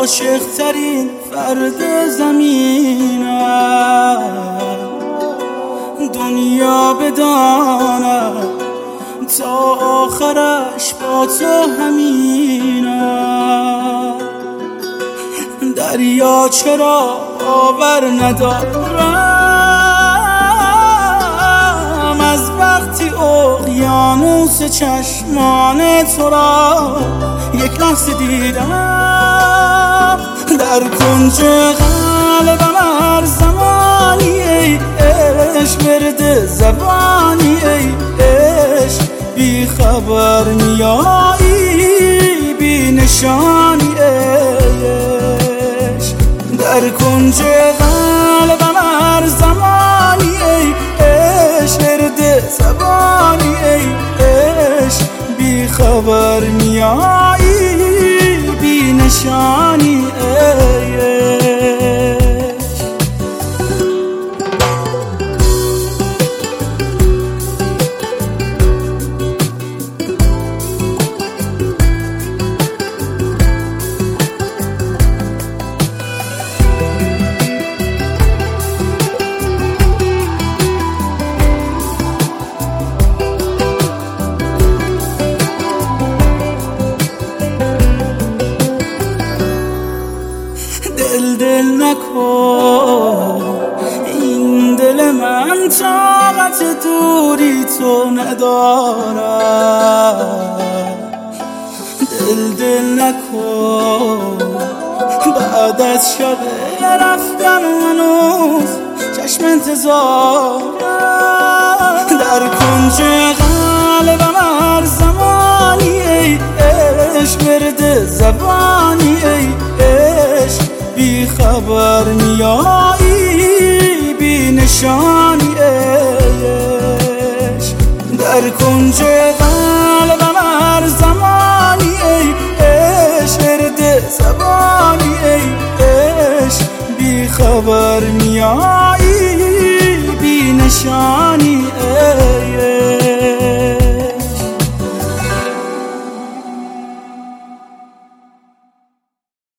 عاشق ترین فرد زمینم، دنیا بداند تا آخرش با تو همینم. دریا چرا باور ندارم از وقتی اقیانوس چشمان تو را یک لحظه دیدم. در کنج قلبم هر زمانی ای عشق ورد زبانی ای عشق، بی خبر میایی بی نشانی عشق. در کنج قلبم هر زمانی ای عشق ورد زبانی ای عشق، بی خبر میایی بی نشانی عشق. دل نکن، این دل من طاقت دوری تو ندارد. دل نکن، بعد از شب رفتن هنوز چشم انتظارم. در کنج قلبم هر زمانی ای عشق ورد زبانی ای عشق، بی خبر میایی بی نشانی عشق. در کنج قلبم هر زمانی ای عشق ورد زبانی ای عشق، بی خبر میایی بی نشانی